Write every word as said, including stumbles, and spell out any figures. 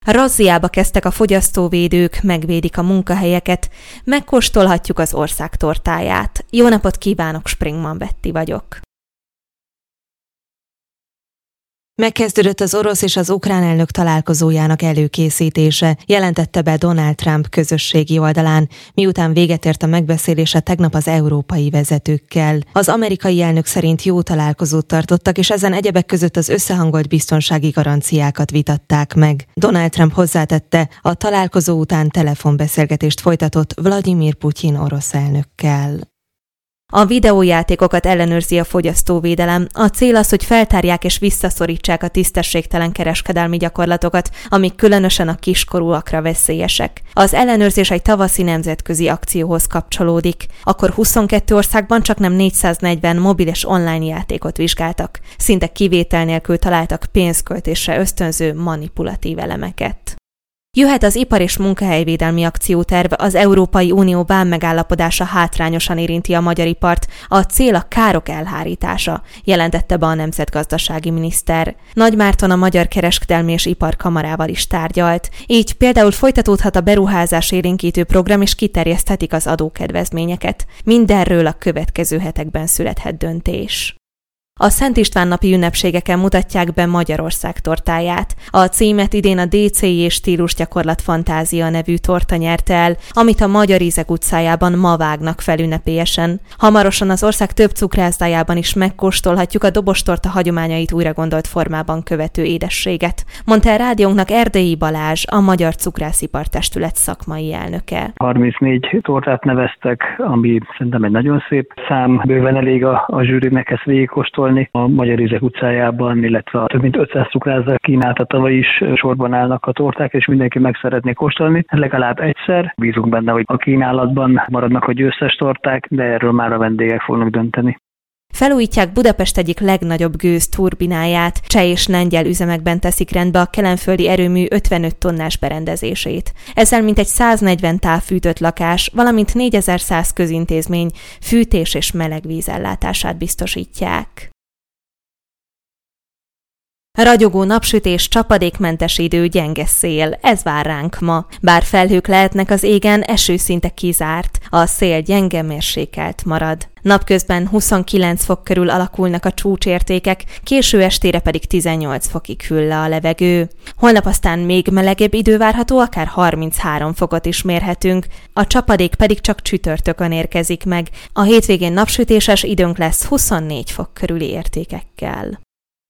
Razziába kezdtek a fogyasztóvédők, megvédik a munkahelyeket, megkóstolhatjuk az ország tortáját. Jó napot kívánok, Springman Betty vagyok. Megkezdődött az orosz és az ukrán elnök találkozójának előkészítése, jelentette be Donald Trump közösségi oldalán, miután véget ért a megbeszélése tegnap az európai vezetőkkel. Az amerikai elnök szerint jó találkozót tartottak, és ezen egyebek között az összehangolt biztonsági garanciákat vitatták meg. Donald Trump hozzátette, a találkozó után telefonbeszélgetést folytatott Vladimir Putyin orosz elnökkel. A videójátékokat ellenőrzi a fogyasztóvédelem. A cél az, hogy feltárják és visszaszorítsák a tisztességtelen kereskedelmi gyakorlatokat, amik különösen a kiskorúakra veszélyesek. Az ellenőrzés egy tavaszi nemzetközi akcióhoz kapcsolódik. Akkor huszonkettő országban csaknem négyszáznegyven mobil és online játékot vizsgáltak. Szinte kivétel nélkül találtak pénzköltésre ösztönző manipulatív elemeket. Jöhet az ipar- és munkahelyvédelmi akcióterv, az Európai Unió vámmegállapodása hátrányosan érinti a magyar ipart, a cél a károk elhárítása, jelentette be a nemzetgazdasági miniszter. Nagy Márton a Magyar Kereskedelmi és Iparkamarával is tárgyalt. Így például folytatódhat a beruházás élénkítő program, és kiterjeszthetik az adókedvezményeket. Mindenről a következő hetekben születhet döntés. A Szent István napi ünnepségeken mutatják be Magyarország tortáját. A címet idén a dé cé i Stílusgyakorlat Fantázia nevű torta nyerte el, amit a Magyar Ízek utcájában ma vágnak fel ünnepélyesen. Hamarosan az ország több cukrászdájában is megkóstolhatjuk a dobostorta hagyományait újra gondolt formában követő édességet, mondta el rádiónknak Erdélyi Balázs, a Magyar Cukrászipartestület szakmai elnöke. harmincnégy tortát neveztek, ami szerintem egy nagyon szép szám, bőven elég a, a zsűrinek ezt végigkóstolni a Magyar Ízek utcájában, illetve több mint ötszáz cukrászda kínálta tavaly is sorban állnak a torták, és mindenki meg szeretné kóstolni. Legalább egyszer. Bízunk benne, hogy a kínálatban maradnak a győztes torták, de erről már a vendégek fognak dönteni. Felújítják Budapest egyik legnagyobb gőzturbináját, cseh és lengyel üzemekben teszik rendbe a kelenföldi erőmű ötvenöt tonnás berendezését. Ezzel mintegy száznegyven távfűtött lakás, valamint négyezer-száz közintézmény fűtés és melegvízellátását biztosítják. Ragyogó napsütés, csapadékmentes idő, gyenge szél, ez vár ránk ma. Bár felhők lehetnek az égen, eső szinte kizárt, a szél gyenge, mérsékelt marad. Napközben huszonkilenc fok körül alakulnak a csúcsértékek, késő estére pedig tizennyolc fokig hűl le a levegő. Holnap aztán még melegebb idő várható, akár harminchárom fokot is mérhetünk, a csapadék pedig csak csütörtökön érkezik meg. A hétvégén napsütéses időnk lesz huszonnégy fok körüli értékekkel.